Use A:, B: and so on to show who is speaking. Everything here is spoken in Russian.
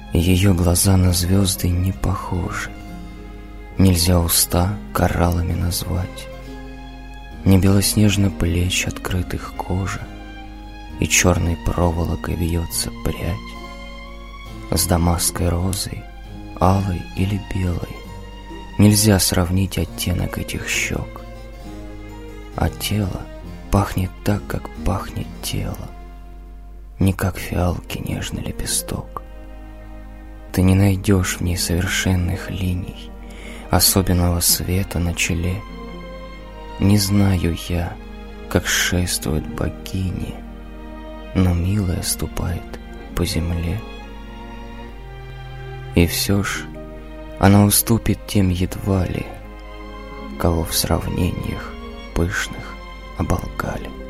A: Ее глаза на звезды не похожи. Нельзя уста кораллами назвать. Не белоснежно плеч открытых кожа, и черной проволокой вьется прядь. С дамасской розой, алой или белой, нельзя сравнить оттенок этих щек. А тело пахнет так, как пахнет тело, не как фиалки нежный лепесток. Ты не найдешь в ней совершенных линий, особенного света на челе. Не знаю я, как шествуют богини, но милая ступает по земле. И все ж она уступит тем едва ли, кого в сравнениях пышных оболгали.